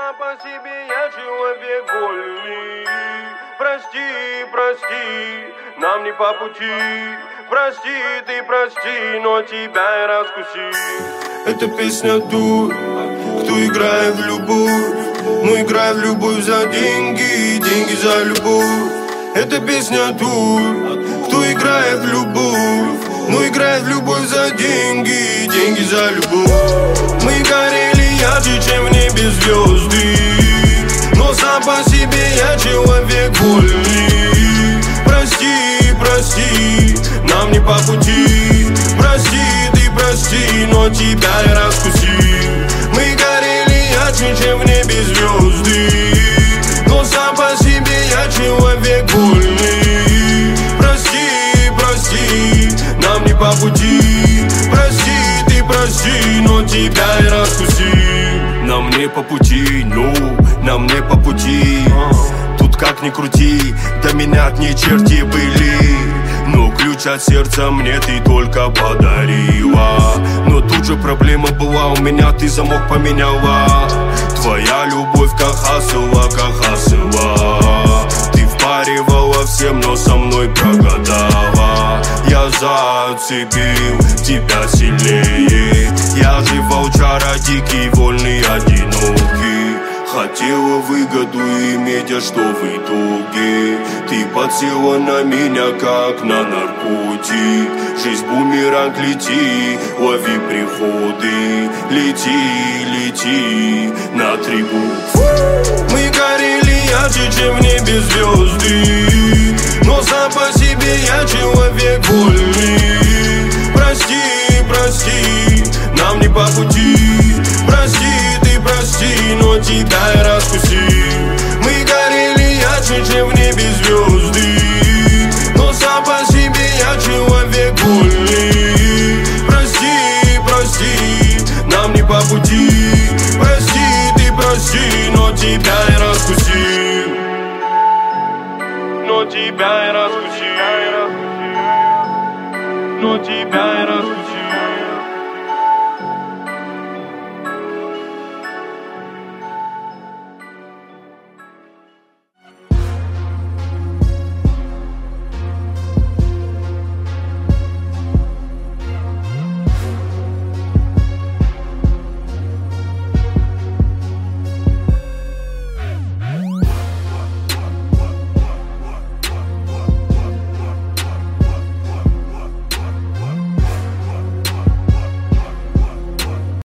сам по себе я человек вольный. Прости, прости, нам не по пути. Прости, ты прости, но тебя я раскусил. Эта песня тут, кто играет в любовь. Ну играй в любовь за деньги, деньги за любовь. Эта песня тут, кто играет в любовь. Ну играет в любовь за деньги, деньги за любовь. Мы горели ярче, чем в небе звезды. Но сам по себе я человек вольный. Прости, прости, нам не по пути. Прости, ты прости, но тебя я раскусил. Мы горели ярче, чем в небе звезды. Но сам по себе я человек вольный. Прости, прости, нам не по пути. Прости, ты прости, но тебя я раскусил. Нам не по пути, ну, нам не по пути. Тут как ни крути, до меня одни черти были. Но ключ от сердца мне ты только подарила. Но тут же проблема была, у меня ты замок поменяла. Твоя любовь как хасыла, как хасыла. Ты впаривала всем, но со мной прогадала. Я зацепил тебя сильнее. Я же волчара, дикий, вольный, одинокий. Хотела выгоду иметь, а что в итоге? Ты подсела на меня, как на наркотик. Жизнь бумеранг, лети, лови приходы. Лети, лети на 3 буквы. Мы горели ярче, чем в небе звезды. Но сам по себе я человек вольный. Прости, прости, нам не по пути. Прости, ты прости, но тебя я раскусил. Мы горели ярче, чем в небе звезды. Но сам по себе я человек вольный. Прости, прости, нам не по пути. Прости, ты прости, но тебя я раскусил. Но тебя я раскусил. Но тебя я